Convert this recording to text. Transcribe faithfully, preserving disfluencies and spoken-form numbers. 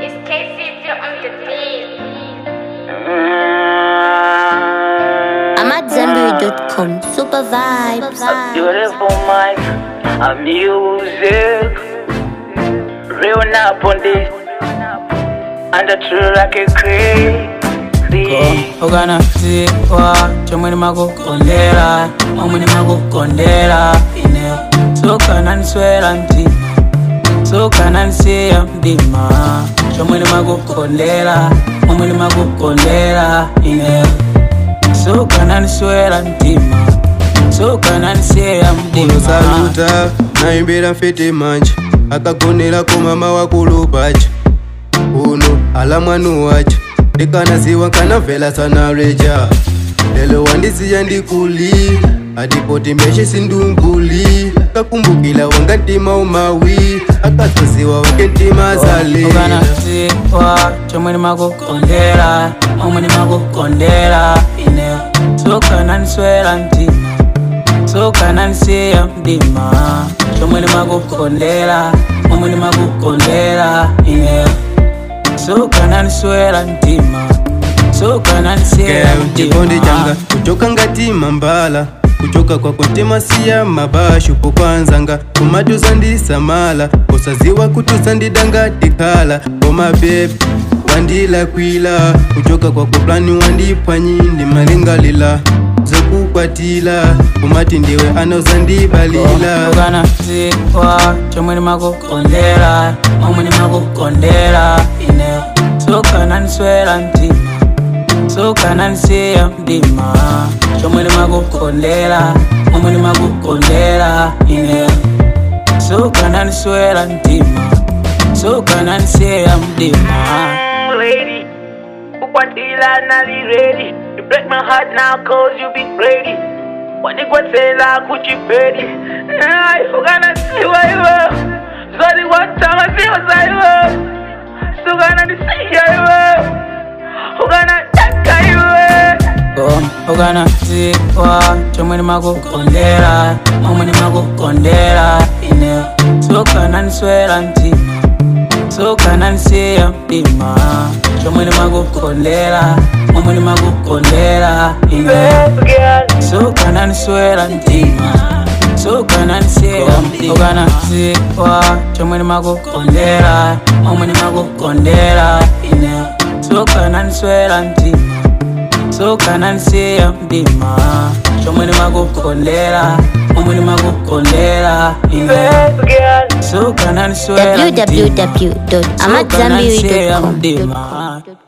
It's K C on the beat. I'm at Zambiri dot com. Super vibes. A beautiful mic, a music, real up on this, and the true like a crazy. Ogana zikwa chomweni mago kondera omweni mago kondera ine soka naniswera nti soka nanisiya mdima chomweni mago kondera omweni mago kondera ine soka naniswera ntima soka nanisiya mdima saluta naimbira mfete manje akagonera ko mama wakulu pacha uno alamwanu wacha ndikanaziwa kanavela sana reja lelo wandisiya ndikuli adipoti meshe sindunguli kakumbukila wanga ntima umawi akatoziwa wake ntima zalila Ogana zikwa chomweni mago kondera omweni mago kondera ine soka naniswera ntima soka nanisiya mdima chomweni mago kondera omweni mago kondera ine soka naniswera ntima soka nanisiya chikondi changa mdima kuchoka ngati mambala kuchoka kwa kontema siya mabashu pokwanzanga kumatuza ndisamala kosaziwa kutuza ndidanga tikala koma baby wandila kwila kuchoka kwa kuplani wandipwanyi ndimalingalila zokukwatila kumati ndiwe anoza ndibalila Ogana zikwa chomweni mago kondera omweni mago kondera ine soka naniswera ntima soka nanisiya mdima chomweni mago kondera omweni mago kondera ine soka naniswera ntima soka nanisiya mdima Lady, ukwatila nali ready. You break my heart now cause you be ready. Wanikwatela kuchipedi. Ay, ugana siwa iwe. Zodi watama siwa za iwe. Sugana nisiya iwe. Ugana taka iwe. Ogana zikwa chomweni mago kondera omweni mago kondera ine soka naniswera ntima soka nanisiya mdima chomweni mago kondera omweni mago kondera ine soka naniswera ntima soka nanisiya mdima Ogana zikwa chomweni mago kondera omweni mago kondera ine soka naniswera ntima soka nanisiya mdima chomweni mago kondera omweni mago kondera ine soka naniswera w w w dot soka amatzambiri nanisiya dot com mdima